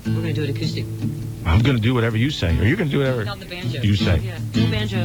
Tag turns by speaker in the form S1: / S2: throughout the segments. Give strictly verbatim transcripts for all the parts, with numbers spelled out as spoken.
S1: We're going to do it acoustic.
S2: I'm going to do whatever you say. Or you're going to do whatever
S1: Not the banjo.
S2: you say.
S1: Yeah, no banjo.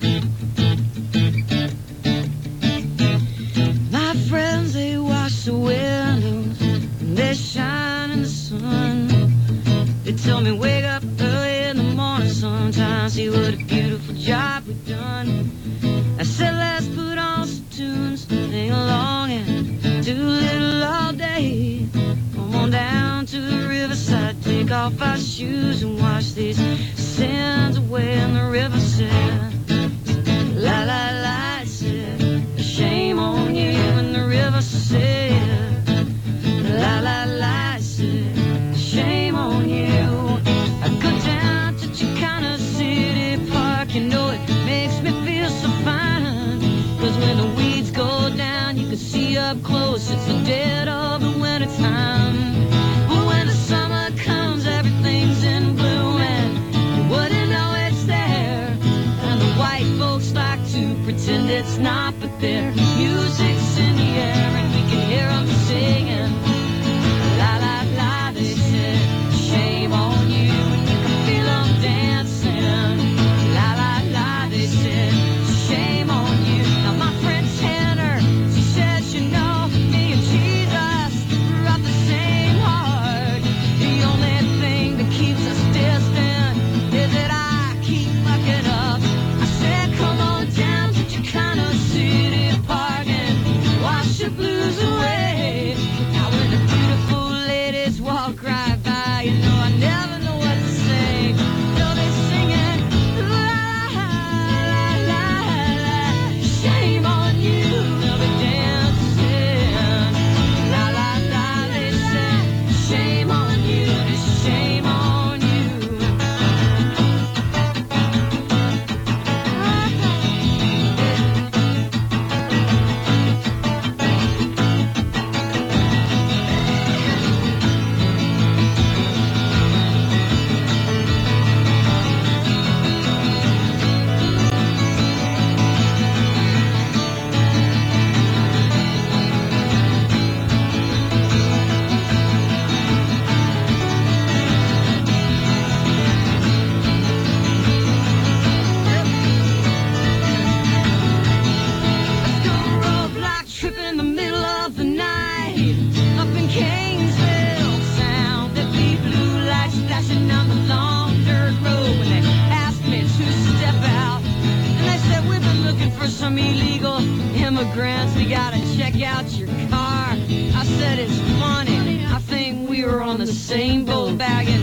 S1: My friends, they wash the windows and they shine in the sun. They tell me wake up early in the morning sometimes, see what a beautiful job we've done. I said let's put on some tunes, sing along and do a little all day. Come on down to the riverside, take off our shoes and wash these sins away. And the river said, la la la, it said, shame on you. And the river said, la la la, it said, shame on you. I go down to Chicana City Park, you know it makes me feel so fine. Cause when the weeds go down, you can see up close, it's the dead of the winter time. But when the summer comes, everything's in bloom, and you wouldn't know it's there. And the white folks like to pretend it's not, but their music's in the air, and we can hear them singing. La la la, they said, shame on you, and you can feel them dancing. La la la, they said, shame on you. Now my friend Tanner, she says, you know, me and Jesus are of the same heart. The only thing that keeps us distant is that I keep mucking up. I said, come on down to Chicana City Park and wash your blues away. Now when the beautiful ladies walk right by, you know I never know what to say. No, they singing, la la la la, shame on you. They'll be dancing, la la la, they say, shame on you, shame on you. Let's go roadblock tripping in the middle of the night. Up in Kingsville, sound that beat blue lights flashing down the long dirt road. When they asked me to step out, and they said we've been looking for some illegal immigrants. We gotta check out your car. I said it's funny. I think we were on the same boat back in